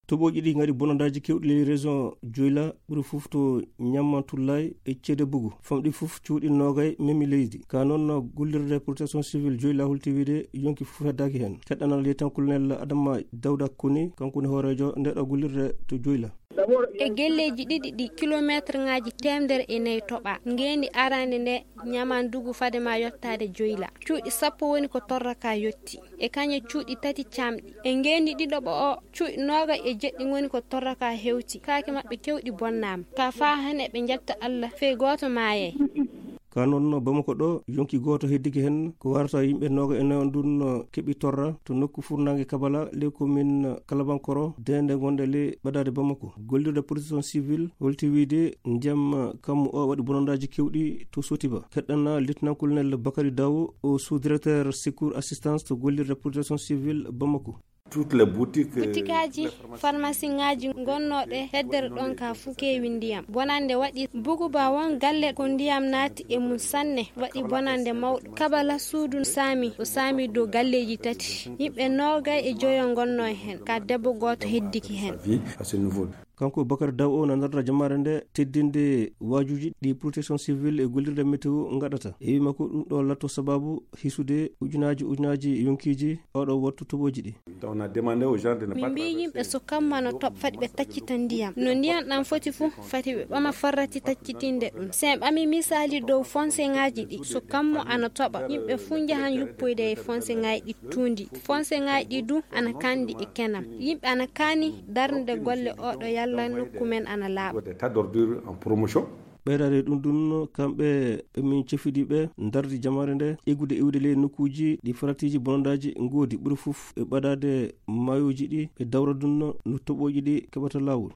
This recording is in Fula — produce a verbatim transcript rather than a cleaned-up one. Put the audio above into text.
toɓoji ɗi gari bonandaji kewɗi ley région Dioula ɓuuri fof to Ñammantullaye e Cedde Bougou famɗi fof cuuɗi nogay memi leydi ka noon gollirde protection civile Dioula hultiwide yonki fof heddaki hen keɗɗanal yetankulnel Adama Dawda Koni kankone hoorejo ndeɗo gollirde to Dioula. e gelleji ɗiɗi ɗi kilométre ngaji temedere e nayyi toɓa ngendi arande nde Ñamandugu fadema yottade Dioula cuuɗi sappo woni ko torraka yotti e kañe cuuɗi tati camɗi e ngendi ɗiɗoɓo o cuuɗi noga e jeɗɗi woni ko torraka hewti kaake mabɓe kewɗi bonnama ka fa hane ɓe jetta Allah fe goto maaye ka noon Bamako ɗo yonki goto heddiki hen ko warata yimɓe noga e nayo ndun keeɓi torra to nokku furnangue Kabala ley commune Kalabankoro dende gonde ley ɓadade Bamako gollirde protection civile holti wiide ndiyam kammu o waɗi bonandaji kewɗi to Sotiba keɗɗana lieutenant colonel Bakary Dawo o sous directeur secours assistance to gollirde protection civile Bamako. toutes les boutiques butikaji pharmacie ngaji gonnoɗe heddere ɗon ka fu kewi ndiyam bonande waɗi Buguba won galle ko ndiyam naati e mum sanne waɗi bonande mawɗo Kabala suudu saami o saami dow galleji tati yimɓe nogay e joyo gonno hen ka debbo goto heddiki hen kanko Bakary Daw o nandarda jamare nde teddinde wajuji ɗi protection civile e gollirde météo gaɗata e wima ko ɗum ɗo latto sababu hisude ujunaji ujunaji yonkiji oɗo wattu toɓoji ɗi min mbi yimɓe so kammano toɓ fati ɓe taccita ndiyam no ndiyam ɗam foti fuu fati ɓe ɓama farrati taccitinde ɗum sen ɓami misali dow fonce ngaji ɗi so kammo ana toɓa yimɓe fuu jahan yuppoyde e fonce ngaji ɗi tundi fonce ngaji ɗi du ana kandi e kenam yimɓe ana kani darde golle oɗo yalla nokku men ana laaɓa ɓeydade ɗum ɗum kamɓe ɓemin cefidiɓe dardi jamare nde eggude iwde ley nokkuji ɗi faratiji bonandaji goodi ɓuuri fof e ɓadade mayoji ɗi e dawra dunno no toɓoji ɗi keɓata lawol